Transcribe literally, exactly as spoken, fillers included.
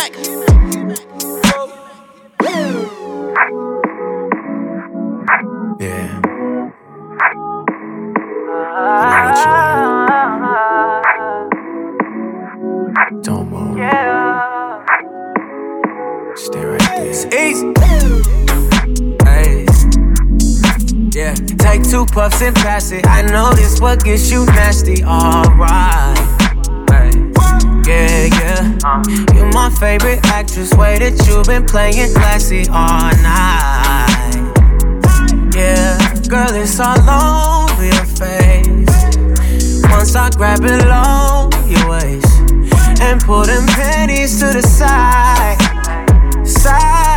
T-Mac. Yeah. Don't move. Stay right there. It's easy. Hey. Yeah. Take two puffs and pass it. I know this what gets you nasty. Alright. Hey. Yeah, yeah. Uh. You're my favorite actress. Way that you've been playing classy all night. Yeah, girl, it's all over your face. Once I grab it low your waist and pull them panties to the side, side.